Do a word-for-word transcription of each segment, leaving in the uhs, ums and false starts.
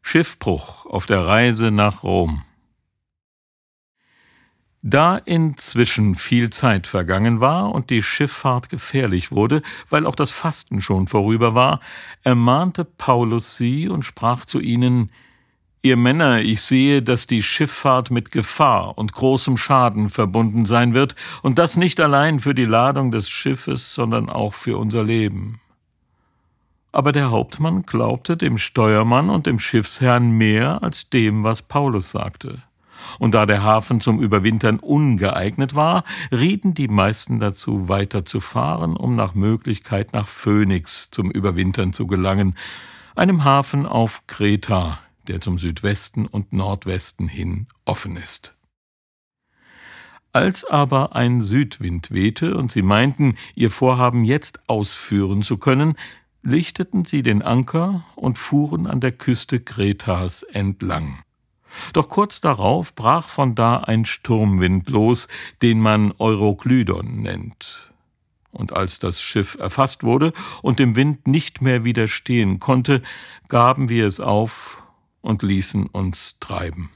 Schiffbruch auf der Reise nach Rom. Da inzwischen viel Zeit vergangen war und die Schifffahrt gefährlich wurde, weil auch das Fasten schon vorüber war, ermahnte Paulus sie und sprach zu ihnen: »Ihr Männer, ich sehe, dass die Schifffahrt mit Gefahr und großem Schaden verbunden sein wird, und das nicht allein für die Ladung des Schiffes, sondern auch für unser Leben.« Aber der Hauptmann glaubte dem Steuermann und dem Schiffsherrn mehr als dem, was Paulus sagte. Und da der Hafen zum Überwintern ungeeignet war, rieten die meisten dazu, weiter zu fahren, um nach Möglichkeit nach Phönix zum Überwintern zu gelangen, einem Hafen auf Kreta, der zum Südwesten und Nordwesten hin offen ist. Als aber ein Südwind wehte und sie meinten, ihr Vorhaben jetzt ausführen zu können, lichteten sie den Anker und fuhren an der Küste Kretas entlang. Doch kurz darauf brach von da ein Sturmwind los, den man Euroklydon nennt. Und als das Schiff erfasst wurde und dem Wind nicht mehr widerstehen konnte, gaben wir es auf und ließen uns treiben.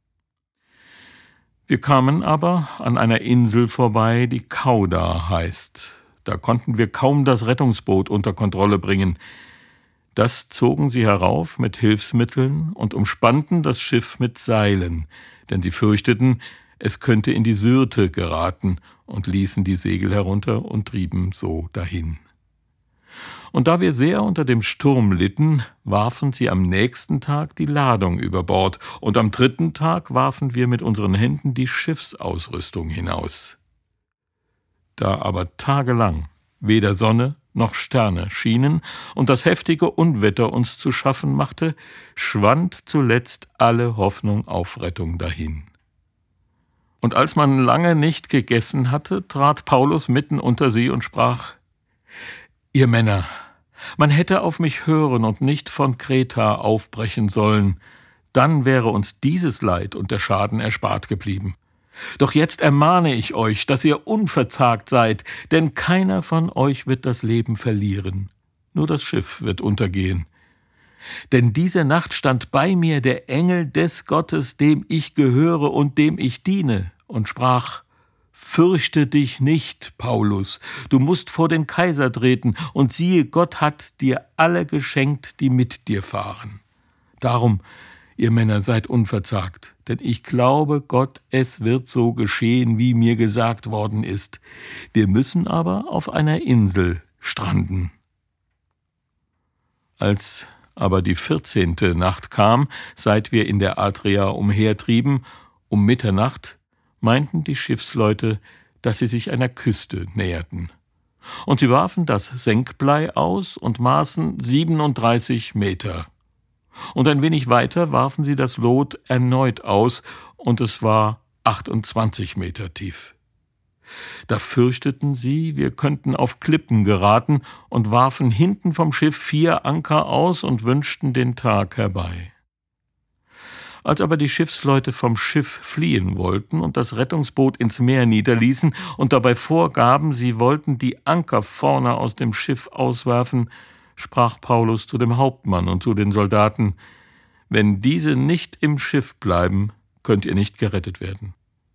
Wir kamen aber an einer Insel vorbei, die Cauda heißt. Da konnten wir kaum das Rettungsboot unter Kontrolle bringen. Das zogen sie herauf mit Hilfsmitteln und umspannten das Schiff mit Seilen, denn sie fürchteten, es könnte in die Syrte geraten, und ließen die Segel herunter und trieben so dahin. Und da wir sehr unter dem Sturm litten, warfen sie am nächsten Tag die Ladung über Bord, und am dritten Tag warfen wir mit unseren Händen die Schiffsausrüstung hinaus. Da aber tagelang weder Sonne noch Sterne schienen und das heftige Unwetter uns zu schaffen machte, schwand zuletzt alle Hoffnung auf Rettung dahin. Und als man lange nicht gegessen hatte, trat Paulus mitten unter sie und sprach: »Ihr Männer, man hätte auf mich hören und nicht von Kreta aufbrechen sollen, dann wäre uns dieses Leid und der Schaden erspart geblieben. Doch jetzt ermahne ich euch, dass ihr unverzagt seid, denn keiner von euch wird das Leben verlieren, nur das Schiff wird untergehen. Denn diese Nacht stand bei mir der Engel des Gottes, dem ich gehöre und dem ich diene, und sprach: »Fürchte dich nicht, Paulus, du musst vor den Kaiser treten, und siehe, Gott hat dir alle geschenkt, die mit dir fahren. Darum, ihr Männer, seid unverzagt, denn ich glaube Gott, es wird so geschehen, wie mir gesagt worden ist. Wir müssen aber auf einer Insel stranden.« Als aber die vierzehnte Nacht kam, seit wir in der Adria umhertrieben, um Mitternacht, meinten die Schiffsleute, dass sie sich einer Küste näherten. Und sie warfen das Senkblei aus und maßen siebenunddreißig Meter. Und ein wenig weiter warfen sie das Lot erneut aus, und es war achtundzwanzig Meter tief. Da fürchteten sie, wir könnten auf Klippen geraten, und warfen hinten vom Schiff vier Anker aus und wünschten den Tag herbei. Als aber die Schiffsleute vom Schiff fliehen wollten und das Rettungsboot ins Meer niederließen und dabei vorgaben, sie wollten die Anker vorne aus dem Schiff auswerfen, sprach Paulus zu dem Hauptmann und zu den Soldaten: »Wenn diese nicht im Schiff bleiben, könnt ihr nicht gerettet werden.«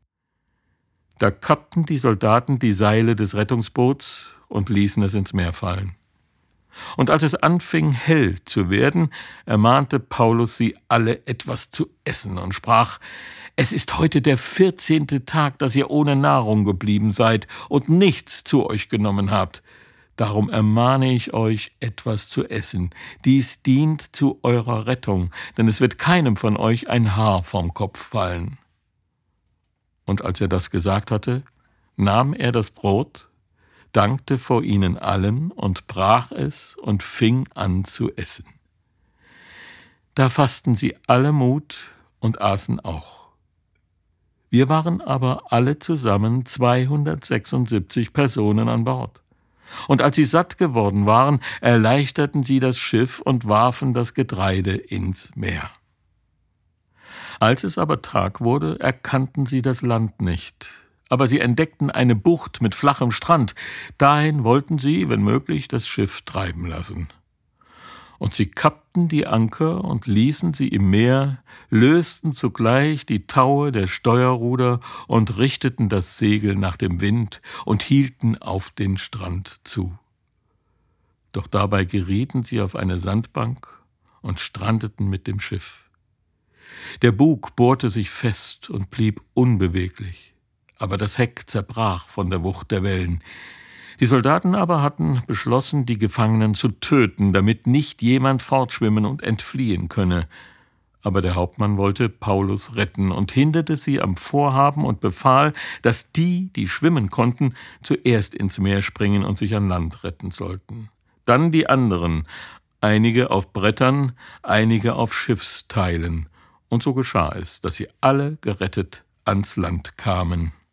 Da kappten die Soldaten die Seile des Rettungsboots und ließen es ins Meer fallen. Und als es anfing, hell zu werden, ermahnte Paulus sie alle, etwas zu essen, und sprach: »Es ist heute der vierzehnte Tag, dass ihr ohne Nahrung geblieben seid und nichts zu euch genommen habt. Darum ermahne ich euch, etwas zu essen. Dies dient zu eurer Rettung, denn es wird keinem von euch ein Haar vom Kopf fallen.« Und als er das gesagt hatte, nahm er das Brot, dankte vor ihnen allen und brach es und fing an zu essen. Da fassten sie alle Mut und aßen auch. Wir waren aber alle zusammen zweihundertsechsundsiebzig Personen an Bord. Und als sie satt geworden waren, erleichterten sie das Schiff und warfen das Getreide ins Meer. Als es aber Tag wurde, erkannten sie das Land nicht. Aber sie entdeckten eine Bucht mit flachem Strand. Dahin wollten sie, wenn möglich, das Schiff treiben lassen. Und sie kappten die Anker und ließen sie im Meer, lösten zugleich die Taue der Steuerruder und richteten das Segel nach dem Wind und hielten auf den Strand zu. Doch dabei gerieten sie auf eine Sandbank und strandeten mit dem Schiff. Der Bug bohrte sich fest und blieb unbeweglich, aber das Heck zerbrach von der Wucht der Wellen. Die Soldaten aber hatten beschlossen, die Gefangenen zu töten, damit nicht jemand fortschwimmen und entfliehen könne. Aber der Hauptmann wollte Paulus retten und hinderte sie am Vorhaben und befahl, dass die, die schwimmen konnten, zuerst ins Meer springen und sich an Land retten sollten. Dann die anderen, einige auf Brettern, einige auf Schiffsteilen. Und so geschah es, dass sie alle gerettet ans Land kamen.